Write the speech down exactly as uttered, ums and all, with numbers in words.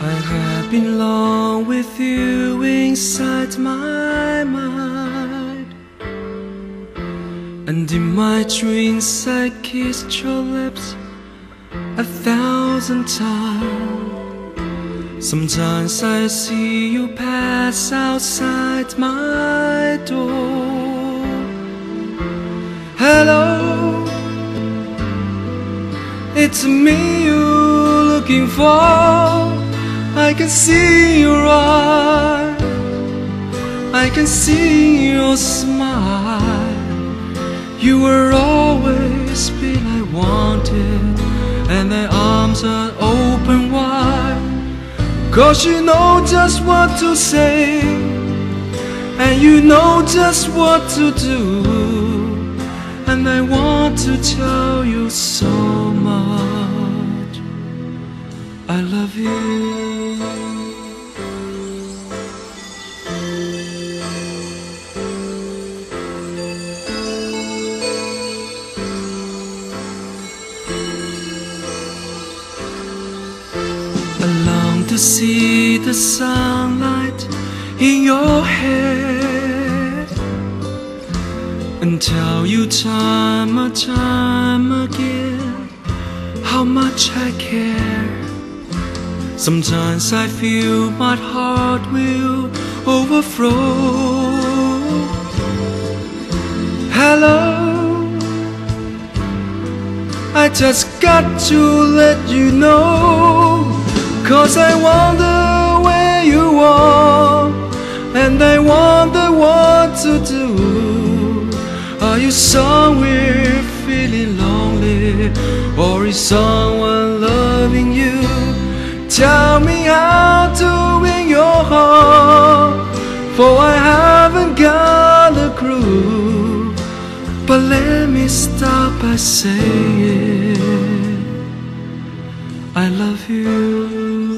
I have been long with you inside my mind, and in my dreams I kissed your lips a thousand times. Sometimes I see you pass outside my door. Hello, it's me you're looking for. I can see your eyes, I can see your smile. You were always been I wanted, and their arms are open wide. 'Cause you know just what to say, and you know just what to do, and I want to tell you so much I love you. I long to see the sunlight in your hair, and tell you time and time again how much I care. Sometimes I feel my heart will overflow. Hello, I just got to let you know, 'cause I wonder where you are, and I wonder what to do. Are you somewhere feeling lonely, or is someone loving you? Tell me how to win your heart, for I haven't got a clue. But let me start by saying I love you.